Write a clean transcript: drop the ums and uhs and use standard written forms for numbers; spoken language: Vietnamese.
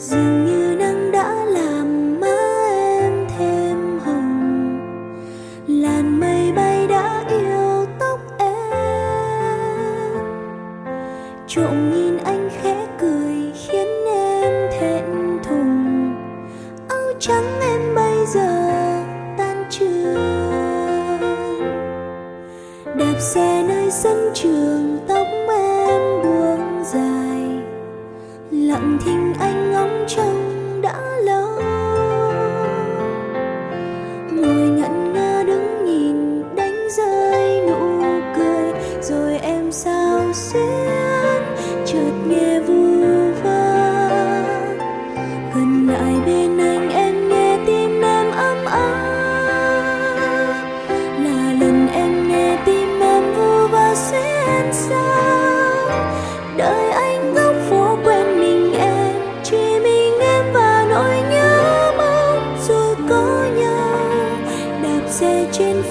dường như nắng đã làm má em thêm hồng, làn mây bay đã yêu tóc em. Trộm nhìn anh khẽ cười khiến em thẹn thùng, áo trắng em bây giờ tan trường. Đạp xe nơi sân trường, tóc em buông dài, lặng thinh anh ngóng trông đã lâu. Ngồi ngẩn ngơ đứng nhìn đánh rơi nụ cười, rồi em sao xuyến chợt nghe vu vơ. Gần lại bên anh em nghe tim em ấm áp, là lần em nghe tim em vu vơ xuyên sao. Đời anh góc phố quen mình em, chỉ mình em và nỗi nhớ mong rồi có nhau. Đạp xe trên